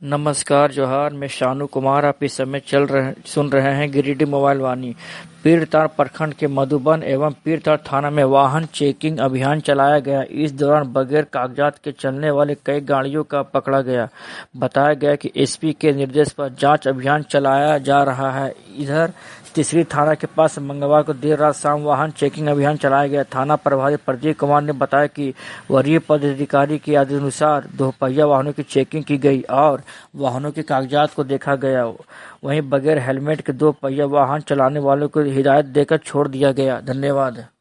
नमस्कार जोहार, मैं शानू कुमार। आप इस समय सुन रहे हैं गिरिडीह मोबाइल वाणी। पीरटांड़ प्रखंड के मधुबन एवं पीरटांड़ थाना में वाहन चेकिंग अभियान चलाया गया। इस दौरान बगैर कागजात के चलने वाले कई गाड़ियों का पकड़ा गया। बताया गया कि एसपी के निर्देश पर जांच अभियान चलाया जा रहा है। इधर तीसरी थाना के पास मंगलवार को देर रात शाम वाहन चेकिंग अभियान चलाया गया। थाना प्रभारी प्रदीप कुमार ने बताया कि वरीय पदाधिकारी के आदेशानुसार दोपहिया वाहनों की चेकिंग की गई और वाहनों के कागजात को देखा गया। वहीं बगैर हेलमेट के दो पहिया वाहन चलाने वालों को हिदायत देकर छोड़ दिया गया। धन्यवाद।